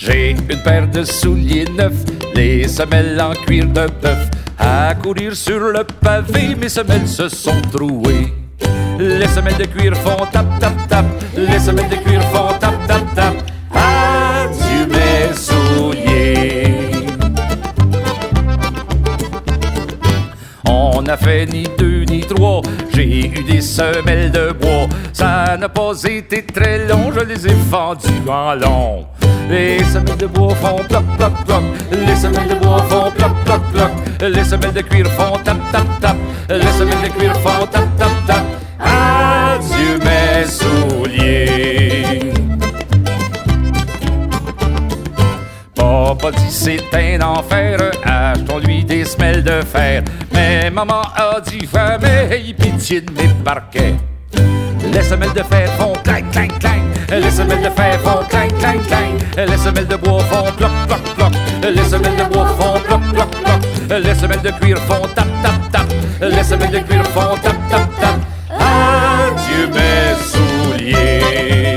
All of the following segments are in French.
J'ai une paire de souliers neufs, les semelles en cuir de bœuf. À courir sur le pavé, mes semelles se sont trouées. Les semelles de cuir font tap tap tap, les semelles de cuir font tap tap tap. Adieu mes souliers. On n'a fait ni deux ni trois, j'ai eu des semelles de bois. Ça n'a pas été très long, je les ai fendues en long. Les semelles de bois font ploc ploc ploc, les semelles de bois font ploc ploc ploc, les semelles de cuir font tap tap tap, les semelles de cuir font tap tap tap. Adieu mes souliers. Papa dit c'est un enfer, achetons-lui des semelles de fer. Mais maman a dit jamais pitié de mes parquets. Les semelles de fer font clang clang clang, les semelles de fer font clang clang clang, les semelles de bois font ploc ploc ploc, les semelles de bois font ploc ploc ploc, les semelles de cuir font tap tap tap, les semelles de cuir font tap tap tap. Adieu mes souliers.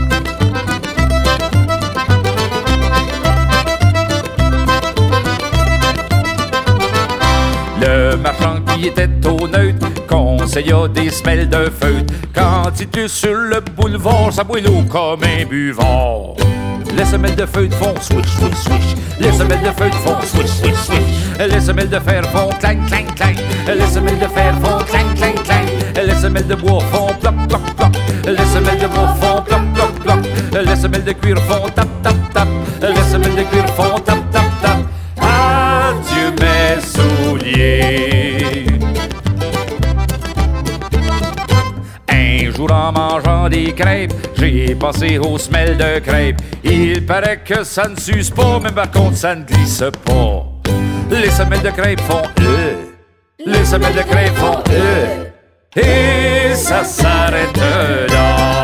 Le marchand qui était au neutre conseilla des semelles de feutre. Quand il était sur le boulevard, ça boit l'eau comme un buvard. Les semelles de feutre font swish, swish, swish. Les semelles de feutre font swish, swish, swish. Les semelles de fer font clang, clang, clang. Les semelles de fer font clang, clang, clang. Les semelles de bois font ploc, ploc, ploc. Les semelles de bois font ploc, ploc, ploc. Les semelles de cuir font tap, tap, tap. Les semelles de cuir font tap, tap, tap. Adieu mes souliers. Un jour en mangeant des crêpes, j'ai pensé aux semelles de crêpes. Il paraît que ça ne s'use pas, mais par contre ça ne glisse pas. Les semelles de crêpes font les semelles de crêpes font et ça s'arrête là.